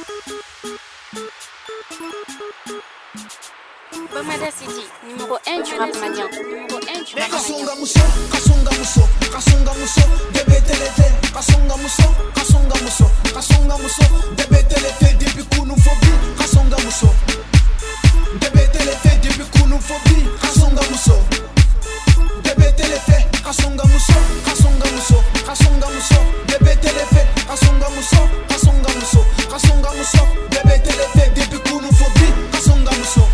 Bamada City, numéro 1 du rap malien. Numéro 1 du rap Kasonga muso, kasonga muso, kasonga muso, debe telete, kasonga muso, kasonga muso, kasonga muso, debe telete, depuis kunufobi, kasonga muso, debe telete, depuis kunufobi, kasonga muso, debe telete, kasonga muso, kasonga muso, kasonga muso, debe telete, kasonga muso, kasonga muso, kasonga muso, debe telete, depuis kunufobi, kasonga muso.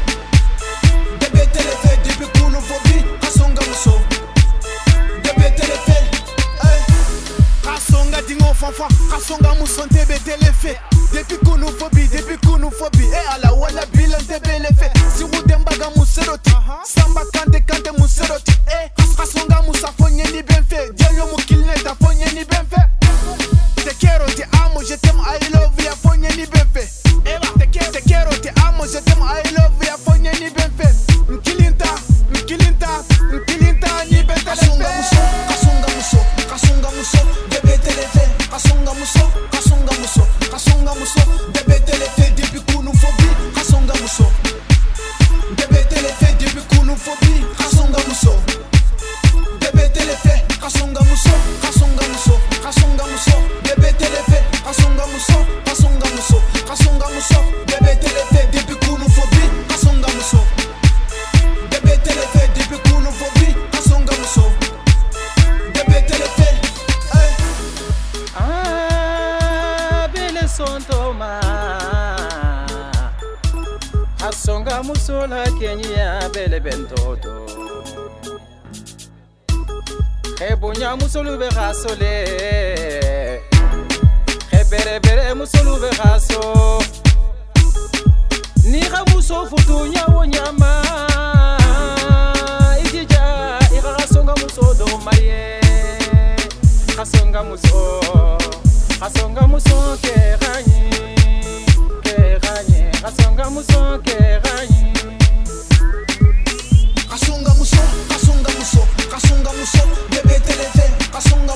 Kasonga muso ntebe telefe depuis kunufobi e ala wala bilan tebe lefe si wudembaga museroti samba kante museroti e kasonga musa fonye ni benfe dialyo mukilneta fonye ni benfe te quiero te amo je t'aime I love ya fonye ni benfe te quiero te amo je t'aime I love ya fonye ni benfe mkilinta ni benfe kasonga muso debe telefe kasonga muso debe telete depuis kunufobi kasonga muso debe telete depuis kunufobi kasonga muso debe telete kasonga muso debe telete kasonga muso debe telete depuis kunufobi kasonga muso debe telete depuis kunufobi kasonga muso debe telete Sontoma Asonga musola Kenya bele bentoto Ebonya musolu be rasole Bere musolu be raso Nira muso futunya wonyama Ijija ira asonga muso do marie Asonga muso keranye Asonga muso keranye Kasonga muso debe telete kasonga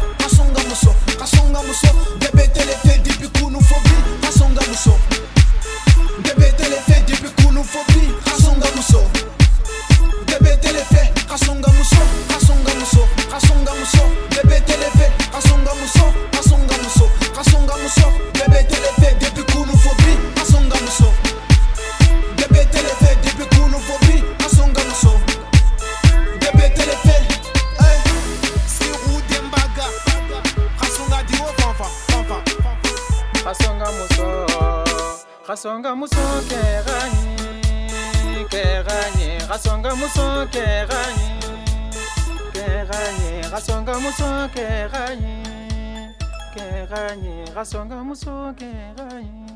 muso debe telete depuis kunufobi kasonga muso debe telete depuis kunufobi kasonga muso debe telete kasonga muso debe telete kasonga muso debe telete depuis kunufobi kasonga muso debe telete depuis kunufobi kasonga muso debe telete si udembaga kasonga diwo fanfa Kasonga muso keranye Kasonga muso keranye Kasonga muso keranye Kasonga muso keranye